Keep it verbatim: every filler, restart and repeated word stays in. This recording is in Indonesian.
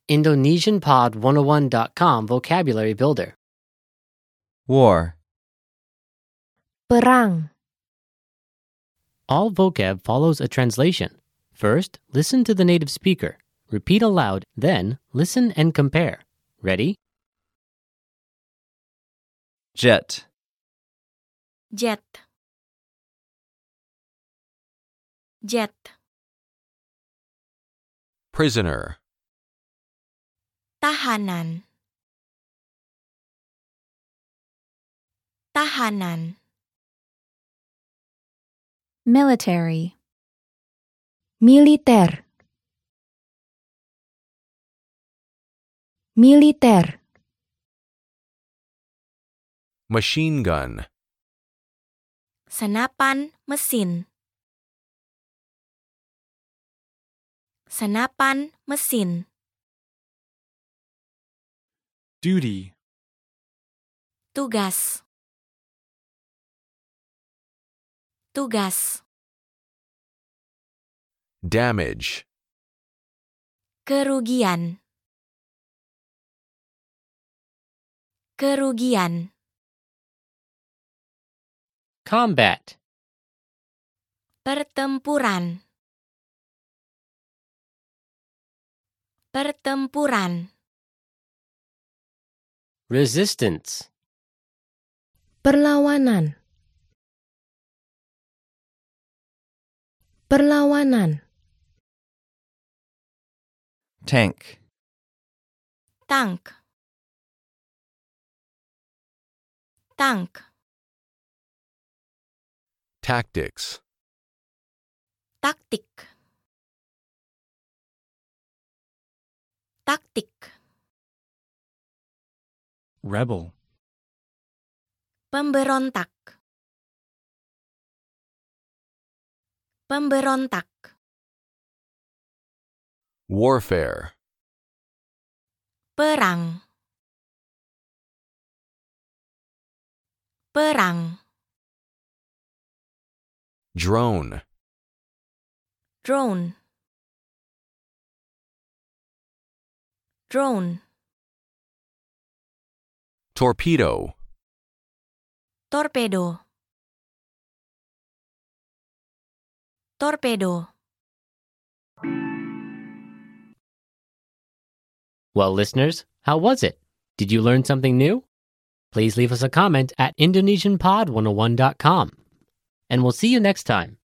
Indonesian Pod one oh one dot com Vocabulary Builder. War. Perang. All vocab follows a translation. First, listen to the native speaker. Repeat aloud, then listen and compare. Ready? Jet. Jet. Jet. Prisoner. Tahanan. Tahanan. Military. Militer. Militer. Machine gun. Senapan mesin. Senapan mesin. Duty. Tugas. Tugas. Damage. Kerugian. Kerugian. Combat. Pertempuran. Pertempuran. Resistance. Perlawanan. Perlawanan. Tank. Tank. Tank. Tactics. Taktik. Taktik. Rebel. Pemberontak. Pemberontak. Warfare. Perang. Perang. Drone. Drone. Drone. Torpedo. Torpedo. Torpedo. Well, listeners, how was it? Did you learn something new? Please leave us a comment at Indonesian Pod one oh one dot com. And we'll see you next time.